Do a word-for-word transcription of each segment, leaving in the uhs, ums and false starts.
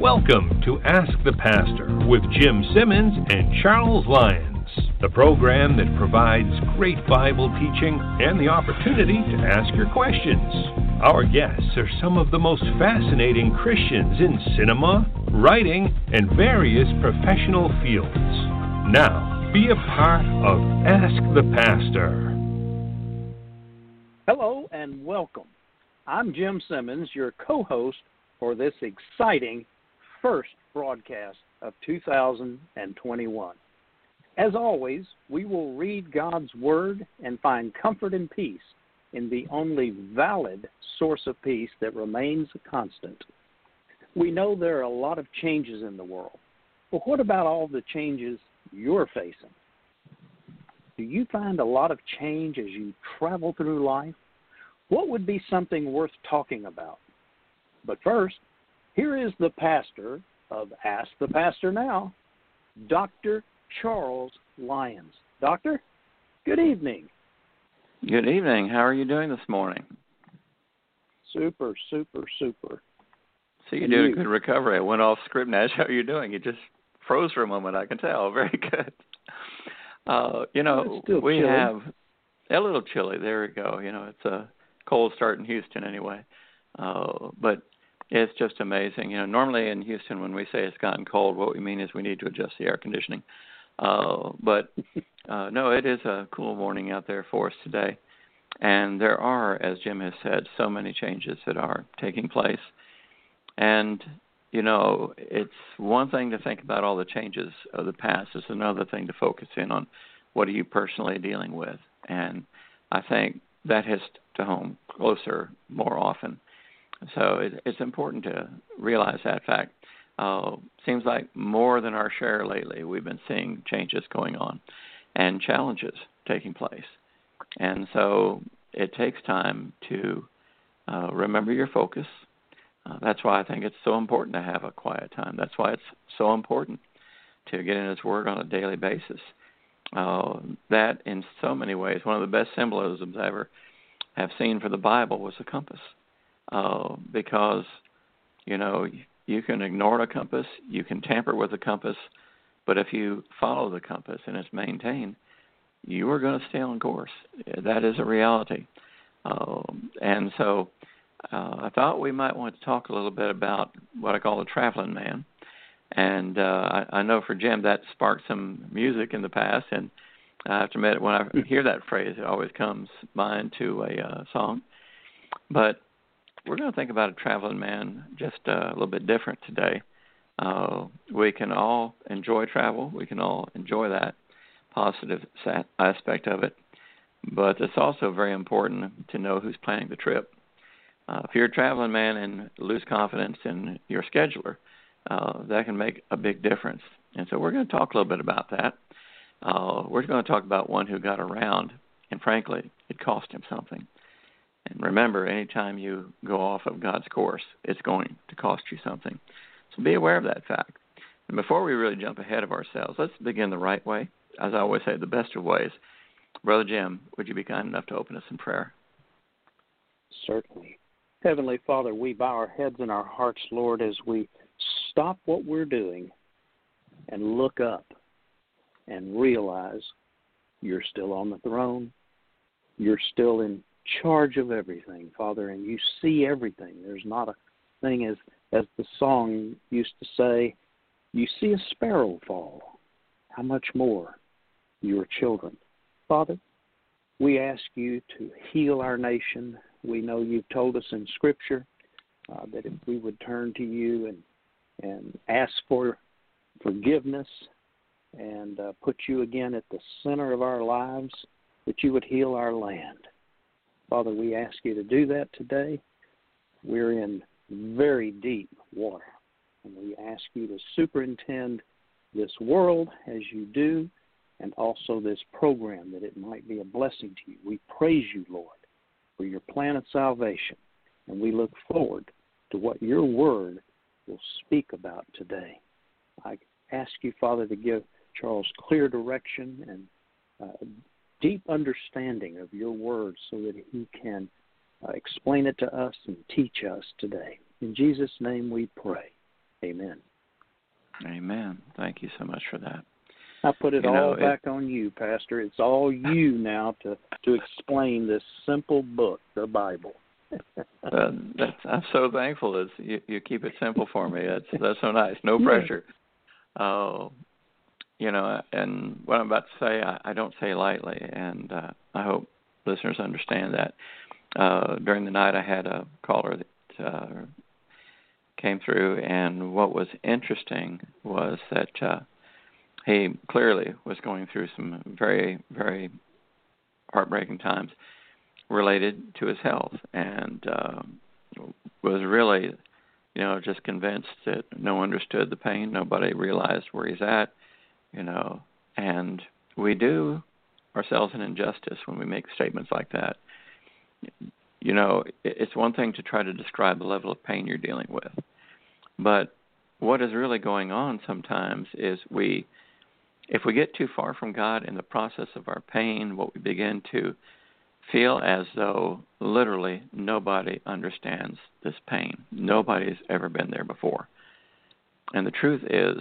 Welcome to Ask the Pastor with Jim Simmons and Charles Lyons, the program that provides great Bible teaching and the opportunity to ask your questions. Our guests are some of the most fascinating Christians in cinema, writing, and various professional fields. Now, be a part of Ask the Pastor. Hello and welcome. I'm Jim Simmons, your co-host for this exciting first broadcast of two thousand twenty-one. As always, we will read God's Word and find comfort and peace in the only valid source of peace that remains a constant. We know there are a lot of changes in the world, but what about all the changes you're facing? Do you find a lot of change as you travel through life? What would be something worth talking about? But first, here is the pastor of Ask the Pastor Now, Doctor Charles Lyons. Doctor, good evening. Good evening. How are you doing this morning? Super, super, super. So you did a good recovery. I went off script. Nash, how are you doing? You just froze for a moment, I can tell. Very good. Uh, you know, we chilly. have a little chilly. There we go. You know, it's a cold start in Houston anyway. Uh, but it's just amazing. You know, normally in Houston when we say it's gotten cold, what we mean is we need to adjust the air conditioning. Uh, but, uh, no, it is a cool morning out there for us today. And there are, as Jim has said, so many changes that are taking place. And, you know, it's one thing to think about all the changes of the past. It's another thing to focus in on what are you personally dealing with. And I think that hits to home closer more often. So it, it's important to realize that fact. Uh, seems like more than our share lately, we've been seeing changes going on and challenges taking place. And so it takes time to uh, remember your focus. Uh, that's why I think it's so important to have a quiet time. That's why it's so important to get in His Word on a daily basis. Uh, that, in so many ways, one of the best symbolisms I ever have seen for the Bible was a compass. Uh, because, you know, you can ignore a compass, you can tamper with a compass, but if you follow the compass and it's maintained, you are going to stay on course. That is a reality. Um, and so uh, I thought we might want to talk a little bit about what I call the traveling man. And uh, I, I know for Jim that sparked some music in the past, and I have to admit, when I hear that phrase, it always comes mind to a uh, song. But we're going to think about a traveling man just uh, a little bit different today. Uh, we can all enjoy travel. We can all enjoy that positive aspect of it. But it's also very important to know who's planning the trip. Uh, if you're a traveling man and lose confidence in your scheduler, uh, that can make a big difference. And so we're going to talk a little bit about that. Uh, we're going to talk about one who got around, and frankly, it cost him something. And remember, anytime you go off of God's course, it's going to cost you something. So be aware of that fact. And before we really jump ahead of ourselves, let's begin the right way. As I always say, the best of ways. Brother Jim, would you be kind enough to open us in prayer? Certainly. Heavenly Father, we bow our heads and our hearts, Lord, as we stop what we're doing and look up and realize you're still on the throne. You're still in charge of everything, Father, and you see everything. There's not a thing, as as the song used to say, you see a sparrow fall. How much more your children? Father, we ask you to heal our nation. We know you've told us in Scripture uh, that if we would turn to you and and ask for forgiveness and uh, put you again at the center of our lives, that you would heal our land. Father, we ask you to do that today. We're in very deep water, and we ask you to superintend this world as you do, and also this program, that it might be a blessing to you. We praise you, Lord, for your plan of salvation, and we look forward to what your word will speak about today. I ask you, Father, to give Charles clear direction and uh, deep understanding of your word so that he can uh, explain it to us and teach us today. In Jesus' name we pray. Amen. Amen. Thank you so much for that. I put it you all know, back it, on you, Pastor. It's all you now to, to explain this simple book, the Bible. uh, that's, I'm so thankful that you, you keep it simple for me. That's that's so nice. No pressure. Uh, you know, and what I'm about to say, I, I don't say lightly, and uh, I hope listeners understand that. Uh, during the night, I had a caller that uh, came through, and what was interesting was that uh, he clearly was going through some very, very heartbreaking times related to his health, and uh, was really, you know, just convinced that no one understood the pain, nobody realized where he's at, you know, and we do ourselves an injustice when we make statements like that. You know, it's one thing to try to describe the level of pain you're dealing with, but what is really going on sometimes is we, if we get too far from God in the process of our pain, what we begin to feel as though literally nobody understands this pain. Nobody's ever been there before. And the truth is,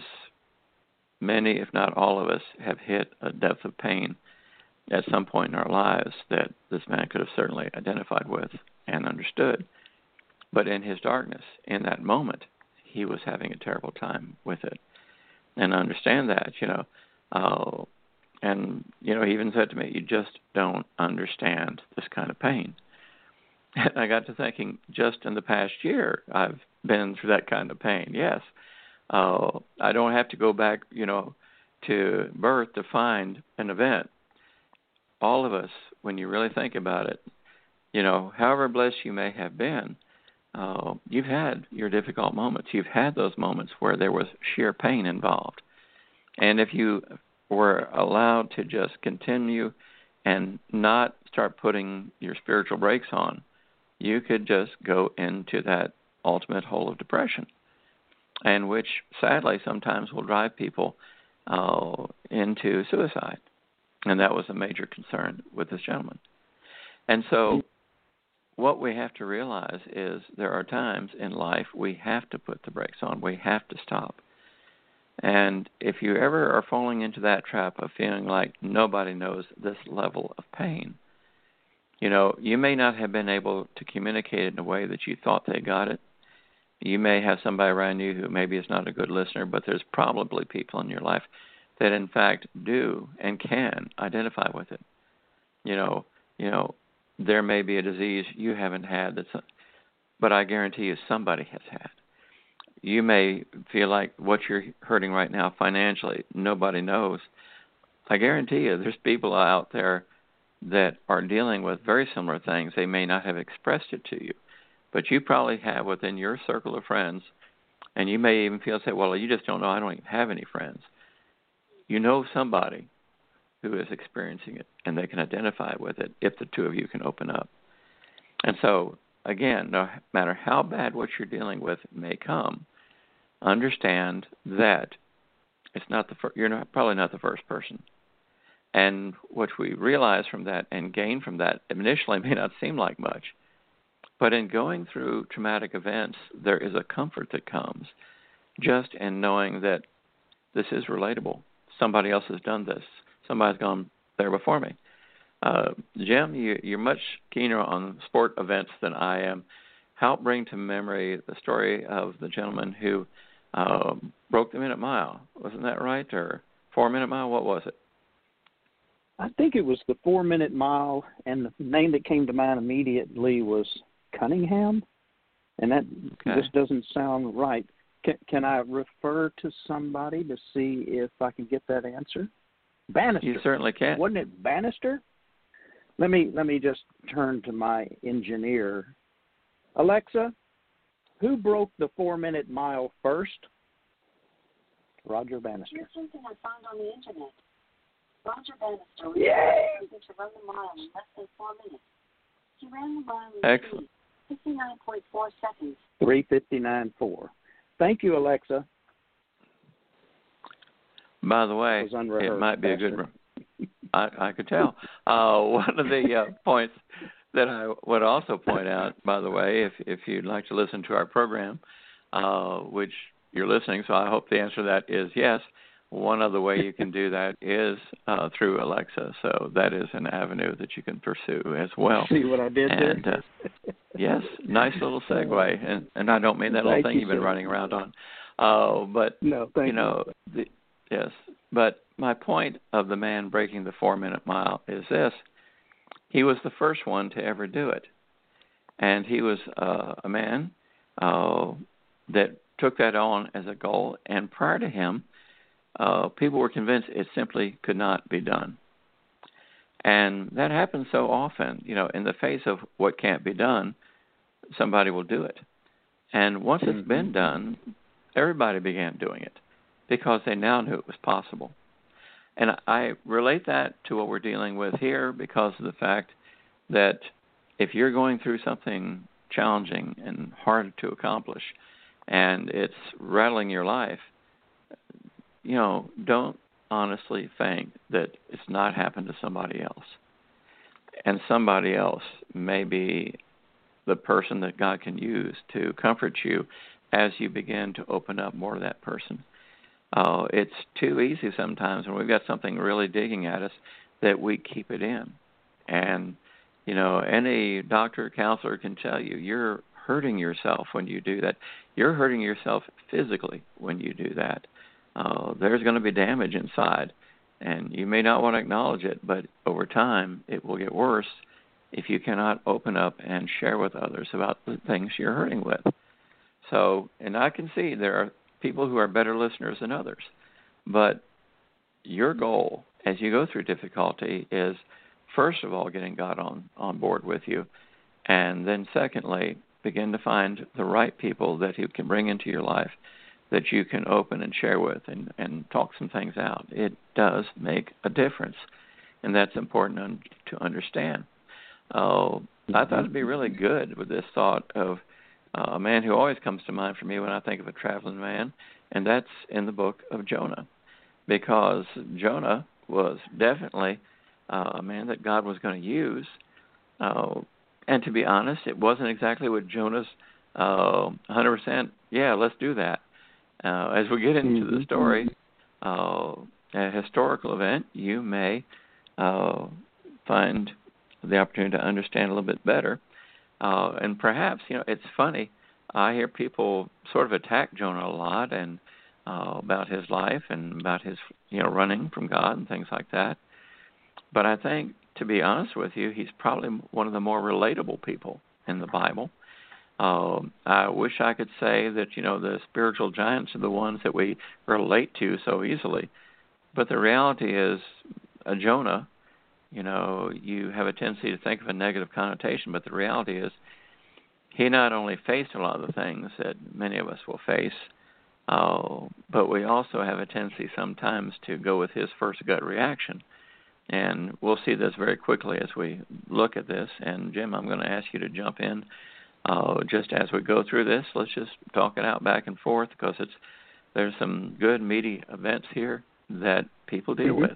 many, if not all of us, have hit a depth of pain at some point in our lives that this man could have certainly identified with and understood. But in his darkness, in that moment, he was having a terrible time with it. And understand that, you know, uh, and, you know, he even said to me, you just don't understand this kind of pain. And I got to thinking, just in the past year, I've been through that kind of pain, yes. Uh, I don't have to go back, you know, to birth to find an event. All of us, when you really think about it, you know, however blessed you may have been, uh, you've had your difficult moments. You've had those moments where there was sheer pain involved. And if you were allowed to just continue and not start putting your spiritual brakes on, you could just go into that ultimate hole of depression, and which sadly sometimes will drive people uh, into suicide. And that was a major concern with this gentleman. And so what we have to realize is there are times in life we have to put the brakes on. We have to stop. And if you ever are falling into that trap of feeling like nobody knows this level of pain, you know, you may not have been able to communicate it in a way that you thought they got it. You may have somebody around you who maybe is not a good listener, but there's probably people in your life that in fact do and can identify with it. You know, you know, there may be a disease you haven't had, that's, but I guarantee you somebody has had. You may feel like what you're hurting right now financially, nobody knows. I guarantee you there's people out there that are dealing with very similar things. They may not have expressed it to you, but you probably have within your circle of friends, and you may even feel, say, well, you just don't know, I don't even have any friends. You know somebody who is experiencing it, and they can identify with it if the two of you can open up. And so, again, no matter how bad what you're dealing with may come, understand that it's not the fir- you're not, probably not the first person. And what we realize from that and gain from that initially may not seem like much, but in going through traumatic events, there is a comfort that comes just in knowing that this is relatable. Somebody else has done this. Somebody's gone there before me. Uh, Jim, you, you're much keener on sport events than I am. Help bring to memory the story of the gentleman who uh, broke the minute mile. Wasn't that right? Or four-minute mile? What was it? I think it was the four-minute mile, and the name that came to mind immediately was Cunningham, and that okay. Just doesn't sound right. Can, can I refer to somebody to see if I can get that answer? Bannister. You certainly can. Wasn't it Bannister? Let me let me just turn to my engineer. Alexa, who broke the four-minute mile first? Roger Bannister. Here's something I found on the internet. Roger Bannister was able to run the mile in less than four minutes. He ran the mile in Excellent. fifty-nine point four seconds. three fifty-nine point four. Thank you, Alexa. By the way, it might be a good re- I, I could tell. Uh, one of the uh, points that I would also point out, by the way, if if you'd like to listen to our program, uh, which you're listening, so I hope the answer to that is yes. One other way you can do that is uh, through Alexa, so that is an avenue that you can pursue as well. See what I did and, there? Uh, yes, nice little segue, and, and I don't mean that little Thank thing you, you've been sir. running around on. Uh, but, no, thank you know, the, yes, but my point of the man breaking the four-minute mile is this. He was the first one to ever do it, and he was uh, a man uh, that took that on as a goal, and prior to him, uh, people were convinced it simply could not be done. And that happens so often, you know, in the face of what can't be done, somebody will do it. And once it's been done, everybody began doing it because they now knew it was possible. And I relate that to what we're dealing with here because of the fact that if you're going through something challenging and hard to accomplish and it's rattling your life, you know, don't honestly think that it's not happened to somebody else. And somebody else may be the person that God can use to comfort you as you begin to open up more to that person. Uh, it's too easy sometimes when we've got something really digging at us that we keep it in. And, you know, any doctor or counselor can tell you you're hurting yourself when you do that. You're hurting yourself physically when you do that. Uh, there's going to be damage inside, and you may not want to acknowledge it, but over time it will get worse if you cannot open up and share with others about the things you're hurting with. So, and I can see there are people who are better listeners than others, but your goal as you go through difficulty is, first of all, getting God on, on board with you, and then secondly, begin to find the right people that He can bring into your life that you can open and share with and, and talk some things out. It does make a difference, and that's important un- to understand. Uh, I thought it'd be really good with this thought of uh, a man who always comes to mind for me when I think of a traveling man, and that's in the book of Jonah, because Jonah was definitely uh, a man that God was going to use. Uh, and to be honest, it wasn't exactly what Jonah's uh, one hundred percent, yeah, let's do that. Uh, as we get into the story, uh, a historical event, you may uh, find the opportunity to understand a little bit better. Uh, and perhaps, you know, it's funny. I hear people sort of attack Jonah a lot and uh, about his life and about his, you know, running from God and things like that. But I think, to be honest with you, he's probably one of the more relatable people in the Bible. Uh, I wish I could say that, you know, the spiritual giants are the ones that we relate to so easily. But the reality is, a Jonah, you know, you have a tendency to think of a negative connotation, but the reality is he not only faced a lot of the things that many of us will face, uh, but we also have a tendency sometimes to go with his first gut reaction. And we'll see this very quickly as we look at this. And, Jim, I'm going to ask you to jump in. Uh, just as we go through this, let's just talk it out back and forth because it's there's some good, meaty events here that people deal with.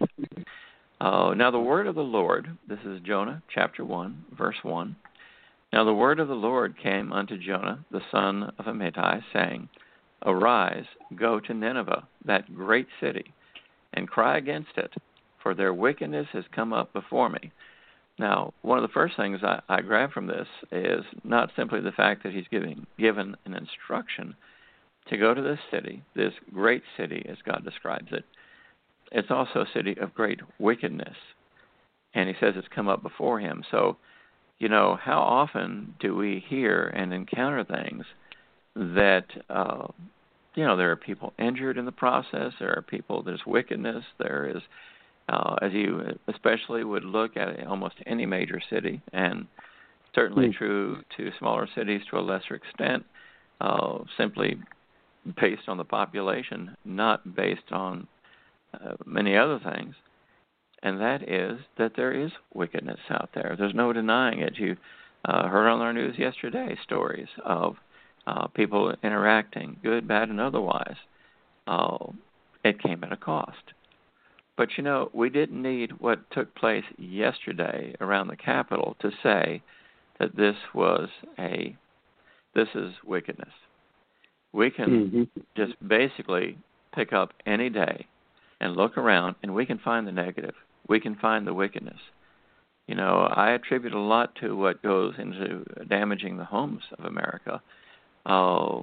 Uh, now, the word of the Lord, this is Jonah chapter one, verse one. Now the word of the Lord came unto Jonah, the son of Amittai, saying, Arise, go to Nineveh, that great city, and cry against it, for their wickedness has come up before me. Now, one of the first things I, I grab from this is not simply the fact that he's giving given an instruction to go to this city, this great city, as God describes it. It's also a city of great wickedness. And he says it's come up before him. So, you know, how often do we hear and encounter things that, uh, you know, there are people injured in the process, there are people, there's wickedness, there is Uh, as you especially would look at almost any major city, and certainly mm. true to smaller cities to a lesser extent, uh, simply based on the population, not based on uh, many other things, and that is that there is wickedness out there. There's no denying it. You uh, heard on our news yesterday stories of uh, people interacting, good, bad, and otherwise. Uh, it came at a cost. But, you know, we didn't need what took place yesterday around the Capitol to say that this was a, this is wickedness. We can mm-hmm. just basically pick up any day and look around, and we can find the negative. We can find the wickedness. You know, I attribute a lot to what goes into damaging the homes of America, uh,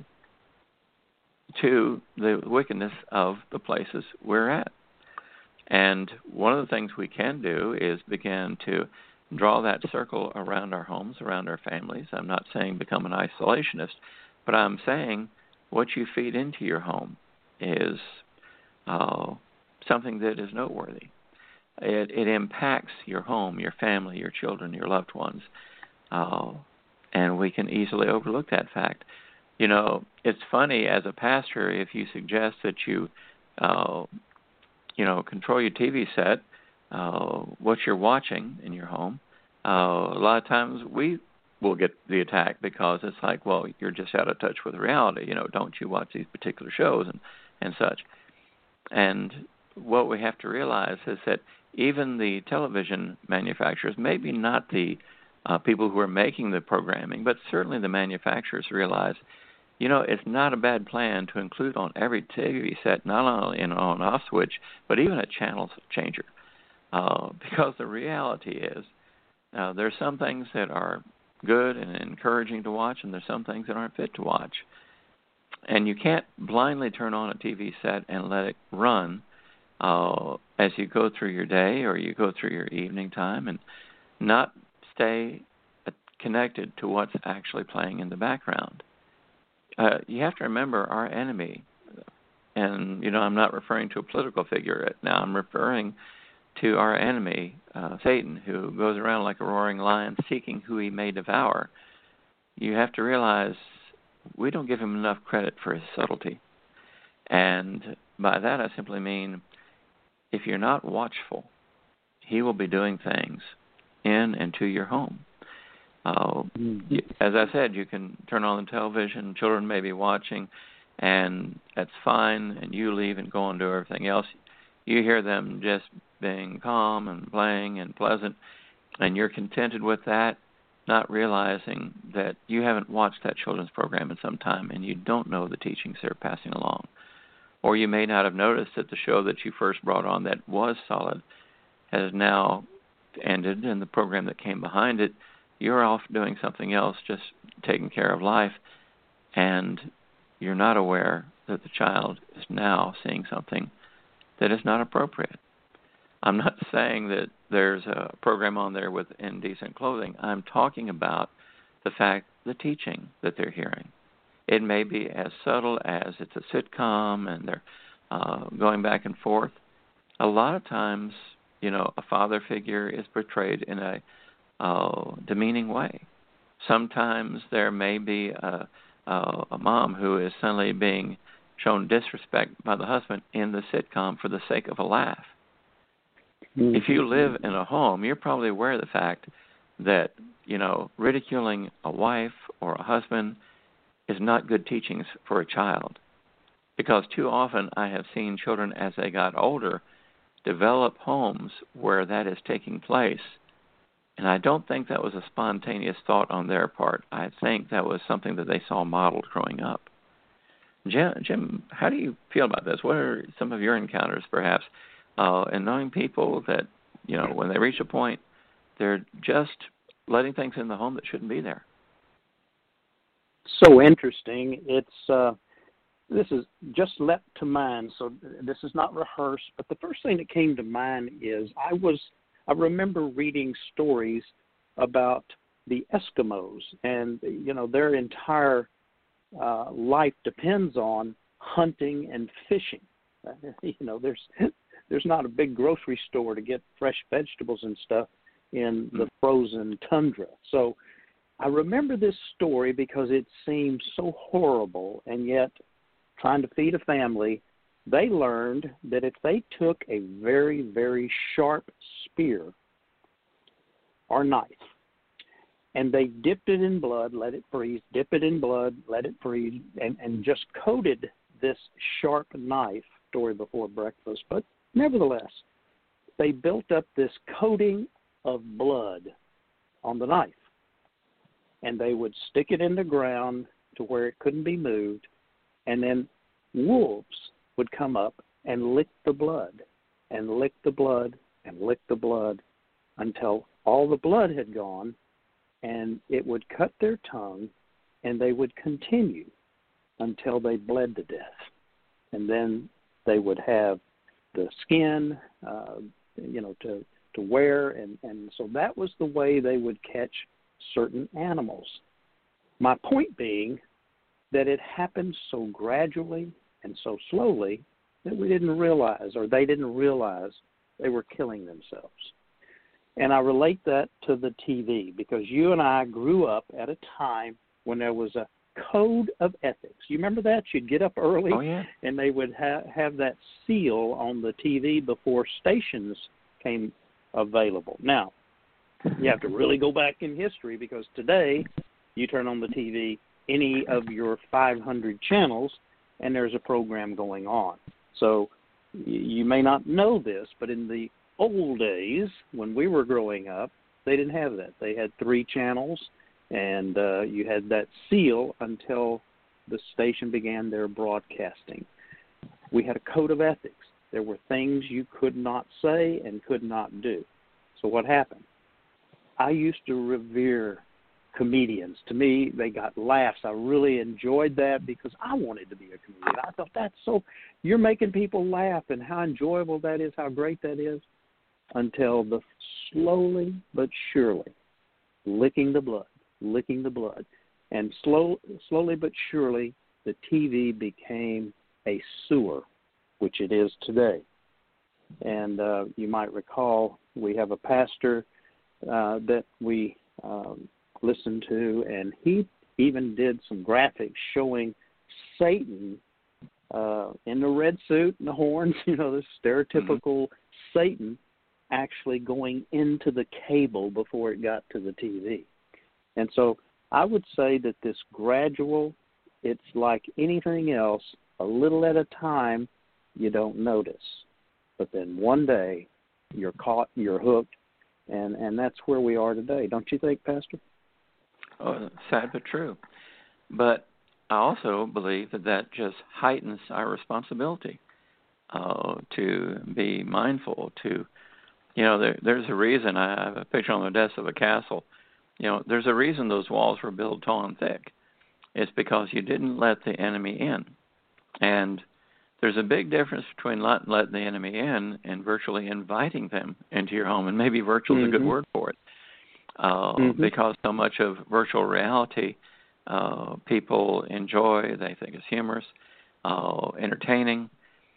to the wickedness of the places we're at. And one of the things we can do is begin to draw that circle around our homes, around our families. I'm not saying become an isolationist, but I'm saying what you feed into your home is uh, something that is noteworthy. It, it impacts your home, your family, your children, your loved ones, uh, and we can easily overlook that fact. You know, it's funny as a pastor if you suggest that you, uh, you know, control your T V set, uh, what you're watching in your home. Uh, a lot of times we will get the attack because it's like, well, you're just out of touch with reality. You know, don't you watch these particular shows and, and such. And what we have to realize is that even the television manufacturers, maybe not the uh, people who are making the programming, but certainly the manufacturers realize, you know, it's not a bad plan to include on every T V set not only an on-off switch, but even a channel changer. Uh, because the reality is uh, there are some things that are good and encouraging to watch, and there's some things that aren't fit to watch. And you can't blindly turn on a T V set and let it run uh, as you go through your day or you go through your evening time and not stay connected to what's actually playing in the background. Uh, you have to remember our enemy, and, you know, I'm not referring to a political figure now. I'm referring to our enemy, uh, Satan, who goes around like a roaring lion seeking who he may devour. You have to realize we don't give him enough credit for his subtlety. And by that I simply mean if you're not watchful, he will be doing things in and to your home. Uh, mm-hmm. As I said, you can turn on the television, children may be watching, and that's fine, and you leave and go on to everything else. You hear them just being calm and playing and pleasant, and you're contented with that, not realizing that you haven't watched that children's program in some time and you don't know the teachings they're passing along. Or you may not have noticed that the show that you first brought on that was solid has now ended, and the program that came behind it, you're off doing something else, just taking care of life, and you're not aware that the child is now seeing something that is not appropriate. I'm not saying that there's a program on there with indecent clothing. I'm talking about the fact, the teaching that they're hearing. It may be as subtle as it's a sitcom and they're uh, going back and forth. A lot of times, you know, a father figure is portrayed in a uh, demeaning way. Sometimes there may be a, a, a mom who is suddenly being shown disrespect by the husband in the sitcom for the sake of a laugh. Mm-hmm. If you live in a home, you're probably aware of the fact that, you know, ridiculing a wife or a husband is not good teachings for a child. Because too often I have seen children as they got older develop homes where that is taking place. And I don't think that was a spontaneous thought on their part. I think that was something that they saw modeled growing up. Jim, Jim, how do you feel about this? What are some of your encounters, perhaps, uh, in knowing people that, you know, when they reach a point, they're just letting things in the home that shouldn't be there? So interesting. It's uh, this is just leapt to mind. So this is not rehearsed, but the first thing that came to mind is I was I remember reading stories about the Eskimos, and you know their entire uh, life depends on hunting and fishing. Uh, you know, there's there's not a big grocery store to get fresh vegetables and stuff in the frozen tundra. So I remember this story because it seemed so horrible, and yet trying to feed a family, they learned that if they took a very, very sharp spear or knife and they dipped it in blood, let it freeze, dip it in blood, let it freeze, and, and just coated this sharp knife story before breakfast. But nevertheless, they built up this coating of blood on the knife. And they would stick it in the ground to where it couldn't be moved. And then wolves would come up and lick the blood and lick the blood and lick the blood until all the blood had gone, and it would cut their tongue, and they would continue until they bled to death. And then they would have the skin, uh, you know, to, to wear, and, and so that was the way they would catch certain animals. My point being that it happened so gradually and so slowly that we didn't realize, or they didn't realize, they were killing themselves. And I relate that to the T V because you and I grew up at a time when there was a code of ethics. You remember that? You'd get up early, oh, yeah. and they would ha- have that seal on the T V before stations came available. Now, you have to really go back in history because today you turn on the T V, any of your five hundred channels, and there's a program going on. So you may not know this, but in the old days when we were growing up, they didn't have that. They had three channels, and uh, you had that seal until the station began their broadcasting. We had a code of ethics. There were things you could not say and could not do. So what happened? I used to revere comedians. To me, they got laughs. I really enjoyed that because I wanted to be a comedian. I thought that's so, you're making people laugh, and how enjoyable that is, how great that is, until the slowly but surely licking the blood, licking the blood. And slow, slowly but surely, the T V became a sewer, which it is today. And uh, you might recall we have a pastor uh, that we um, listened to, and he even did some graphics showing Satan uh, in the red suit and the horns, you know, the stereotypical mm-hmm. Satan actually going into the cable before it got to the T V. And so I would say that this gradual, it's like anything else, a little at a time, you don't notice. But then one day you're caught, you're hooked, and, and that's where we are today. Don't you think, Pastor? Oh, sad but true. But I also believe that that just heightens our responsibility uh, to be mindful, to, you know, there, there's a reason. I have a picture on the desk of a castle. You know, there's a reason those walls were built tall and thick. It's because you didn't let the enemy in. And there's a big difference between not letting the enemy in and virtually inviting them into your home. And maybe virtual is mm-hmm. a good word for it. Uh, mm-hmm. Because so much of virtual reality uh, people enjoy, they think it's humorous, uh, entertaining.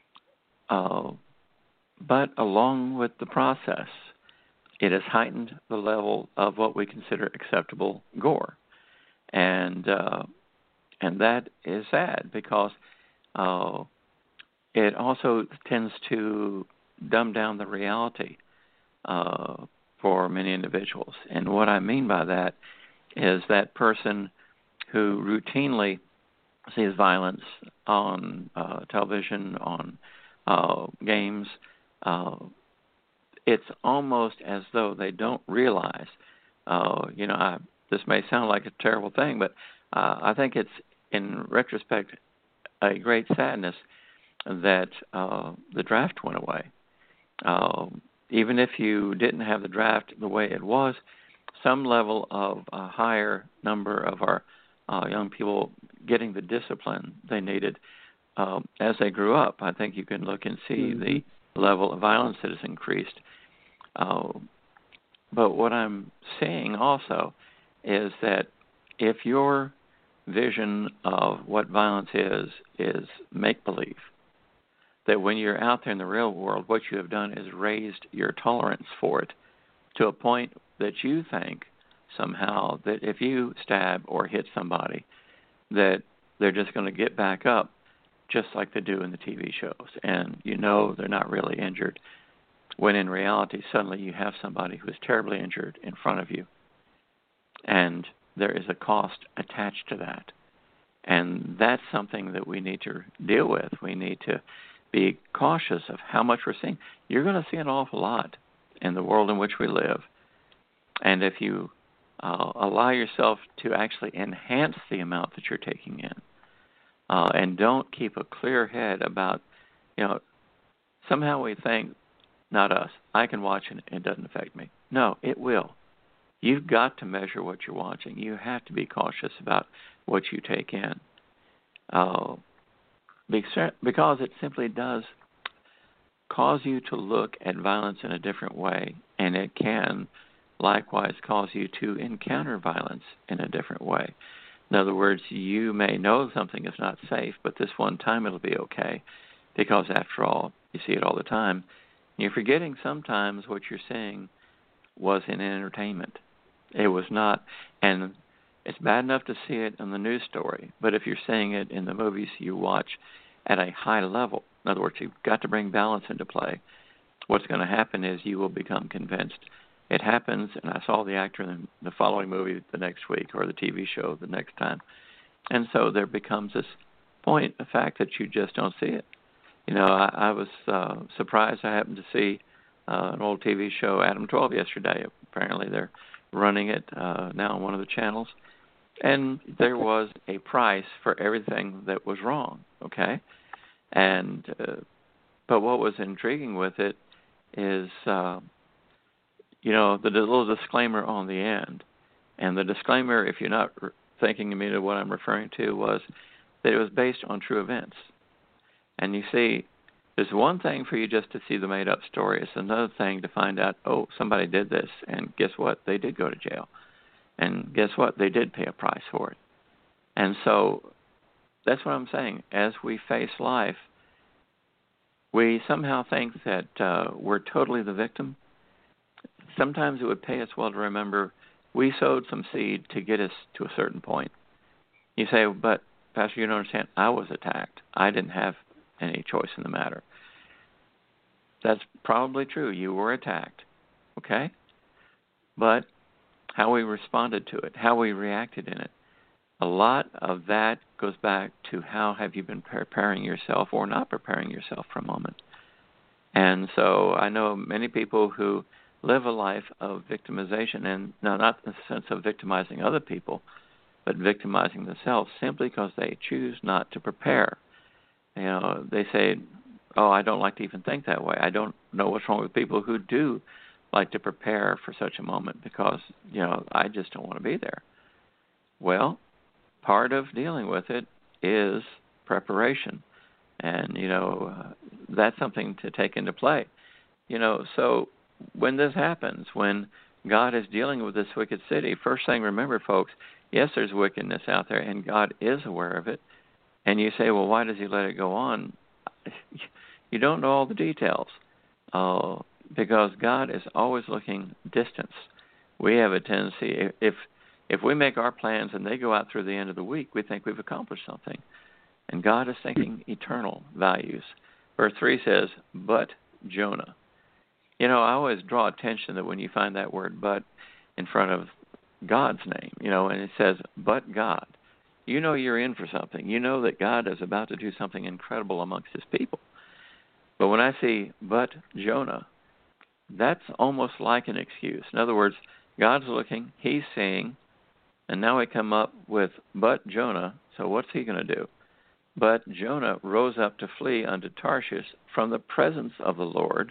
Uh, but along with the process, it has heightened the level of what we consider acceptable gore. And uh, and that is sad because uh, it also tends to dumb down the reality uh, for many individuals. And what I mean by that is that person who routinely sees violence on uh, television, on uh, games, uh, it's almost as though they don't realize, uh, you know, I, this may sound like a terrible thing, but uh, I think it's, in retrospect, a great sadness that uh, the draft went away. Uh, even if you didn't have the draft the way it was, some level of a higher number of our uh, young people getting the discipline they needed uh, as they grew up. I think you can look and see mm-hmm. the level of violence that has increased. Uh, but what I'm saying also is that if your vision of what violence is is make-believe, that when you're out there in the real world, what you have done is raised your tolerance for it to a point that you think somehow that if you stab or hit somebody, that they're just going to get back up just like they do in the T V shows. And you know they're not really injured, when in reality suddenly you have somebody who is terribly injured in front of you. And there is a cost attached to that. And that's something that we need to deal with. We need to be cautious of how much we're seeing. You're going to see an awful lot in the world in which we live. And if you uh, allow yourself to actually enhance the amount that you're taking in, uh, and don't keep a clear head about, you know, somehow we think, not us, I can watch and it doesn't affect me. No, it will. You've got to measure what you're watching. You have to be cautious about what you take in. Uh, because it simply does cause you to look at violence in a different way, and it can likewise cause you to encounter violence in a different way. In other words, you may know something is not safe, but this one time it'll be okay, because after all, you see it all the time. You're forgetting sometimes what you're seeing was in entertainment. It was not, and it's bad enough to see it in the news story, but if you're seeing it in the movies you watch at a high level, in other words, you've got to bring balance into play, what's going to happen is you will become convinced. It happens, and I saw the actor in the following movie the next week, or the T V show the next time. And so there becomes this point, the fact that you just don't see it. You know, I, I was uh, surprised I happened to see uh, an old T V show, Adam twelve, yesterday. Apparently they're running it uh, now on one of the channels. And there was a price for everything that was wrong, okay? And uh, but what was intriguing with it is, uh, you know, the little disclaimer on the end. And the disclaimer, if you're not re- thinking immediately what I'm referring to, was that it was based on true events. And you see, there's one thing for you just to see the made-up story. It's another thing to find out, oh, somebody did this, and guess what? They did go to jail. And guess what? They did pay a price for it. And so that's what I'm saying. As we face life, we somehow think that uh, we're totally the victim. Sometimes it would pay us well to remember we sowed some seed to get us to a certain point. You say, but Pastor, you don't understand. I was attacked. I didn't have any choice in the matter. That's probably true. You were attacked, okay? But how we responded to it, how we reacted in it, a lot of that goes back to how have you been preparing yourself or not preparing yourself for a moment. And so I know many people who live a life of victimization, and now not in the sense of victimizing other people, but victimizing themselves simply because they choose not to prepare. You know, they say, oh, I don't like to even think that way. I don't know what's wrong with people who do like to prepare for such a moment because, you know, I just don't want to be there. Well, part of dealing with it is preparation. And, you know, uh, that's something to take into play. You know, so when this happens, when God is dealing with this wicked city, first thing, remember, folks, yes, there's wickedness out there, and God is aware of it. And you say, well, why does he let it go on? You don't know all the details uh, because God is always looking distance. We have a tendency, if if we make our plans and they go out through the end of the week, we think we've accomplished something. And God is thinking eternal values. Verse three says, but Jonah. You know, I always draw attention that when you find that word but in front of God's name, you know, and it says, but God, you know you're in for something. You know that God is about to do something incredible amongst his people. But when I see but Jonah, that's almost like an excuse. In other words, God's looking, he's seeing, and now we come up with but Jonah. So what's he going to do? But Jonah rose up to flee unto Tarshish from the presence of the Lord.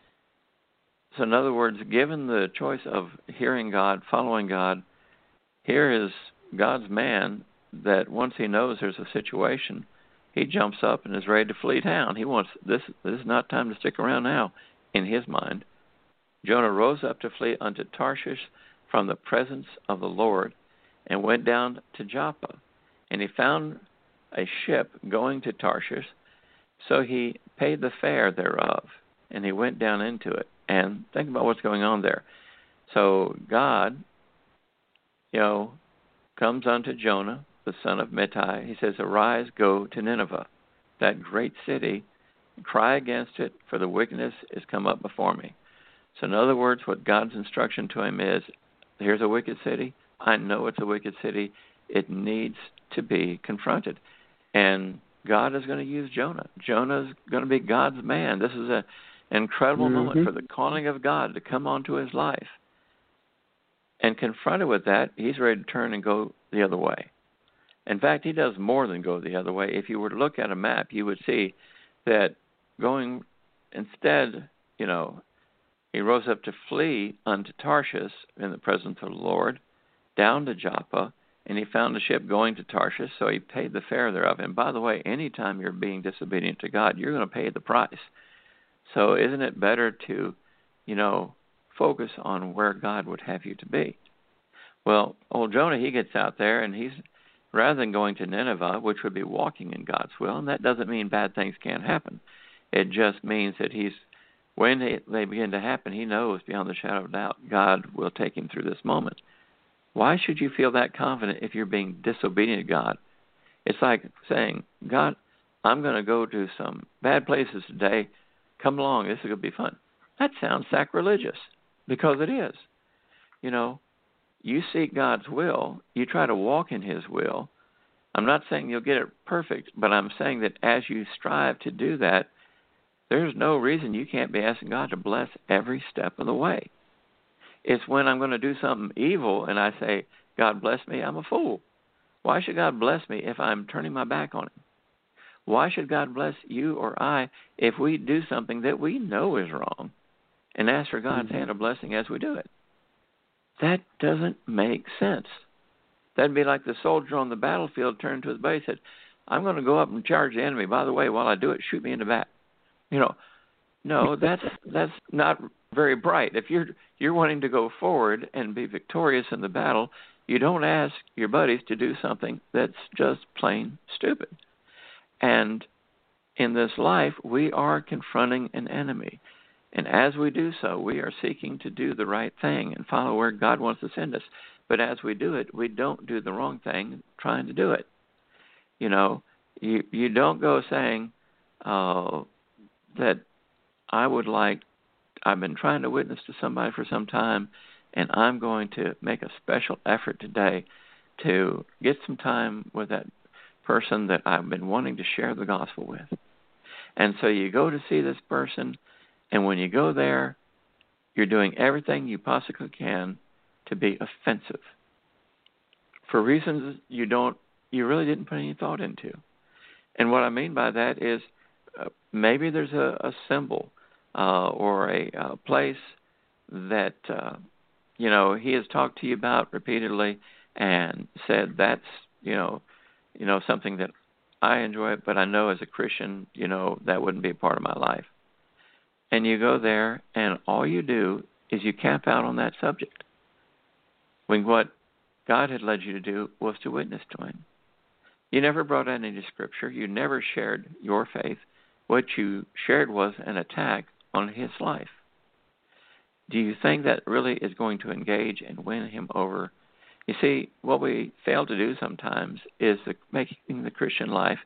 So in other words, given the choice of hearing God, following God, here is God's man that once he knows there's a situation, he jumps up and is ready to flee town. He wants, this, this is not time to stick around now, in his mind. Jonah rose up to flee unto Tarshish from the presence of the Lord and went down to Joppa. And he found a ship going to Tarshish, so he paid the fare thereof, and he went down into it. And think about what's going on there. So God, you know, comes unto Jonah, the son of Amittai. He says, arise, go to Nineveh, that great city, cry against it, for the wickedness is come up before me. So in other words, what God's instruction to him is, here's a wicked city. I know it's a wicked city. It needs to be confronted. And God is going to use Jonah. Jonah is going to be God's man. This is a incredible mm-hmm. moment for the calling of God to come onto his life. And confronted with that, he's ready to turn and go the other way. In fact, he does more than go the other way. If you were to look at a map, you would see that going instead, you know, he rose up to flee unto Tarshish in the presence of the Lord, down to Joppa, and he found a ship going to Tarshish, so he paid the fare thereof. And by the way, anytime you're being disobedient to God, you're going to pay the price. So isn't it better to, you know, focus on where God would have you to be? Well, old Jonah, he gets out there, and he's, rather than going to Nineveh, which would be walking in God's will, and that doesn't mean bad things can't happen. It just means that he's, when they, they begin to happen, he knows beyond the shadow of doubt God will take him through this moment. Why should you feel that confident if you're being disobedient to God? It's like saying, God, I'm going to go to some bad places today. Come along. This is going to be fun. That sounds sacrilegious, because it is. You know, you seek God's will. You try to walk in his will. I'm not saying you'll get it perfect, but I'm saying that as you strive to do that, there's no reason you can't be asking God to bless every step of the way. It's when I'm going to do something evil and I say, God bless me, I'm a fool. Why should God bless me if I'm turning my back on him? Why should God bless you or I if we do something that we know is wrong and ask for God's hand of blessing as we do it? That doesn't make sense. That'd be like the soldier on the battlefield turned to his buddy and said, I'm going to go up and charge the enemy. By the way, while I do it, shoot me in the back. You know, no, that's that's not very bright. If you're you're wanting to go forward and be victorious in the battle, you don't ask your buddies to do something that's just plain stupid. And in this life, we are confronting an enemy. And as we do so, we are seeking to do the right thing and follow where God wants to send us. But as we do it, we don't do the wrong thing trying to do it. You know, you, you don't go saying uh, that I would like, I've been trying to witness to somebody for some time, and I'm going to make a special effort today to get some time with that person that I've been wanting to share the gospel with. And so you go to see this person, and when you go there, you're doing everything you possibly can to be offensive for reasons you don't, you really didn't put any thought into. And what I mean by that is uh, maybe there's a, a symbol uh, or a, a place that, uh, you know, he has talked to you about repeatedly and said that's, you know, you know, something that I enjoy, but I know as a Christian, you know, that wouldn't be a part of my life. And you go there, and all you do is you camp out on that subject, when what God had led you to do was to witness to him. You never brought out any scripture. You never shared your faith. What you shared was an attack on his life. Do you think that really is going to engage and win him over? You see, what we fail to do sometimes is the, making the Christian life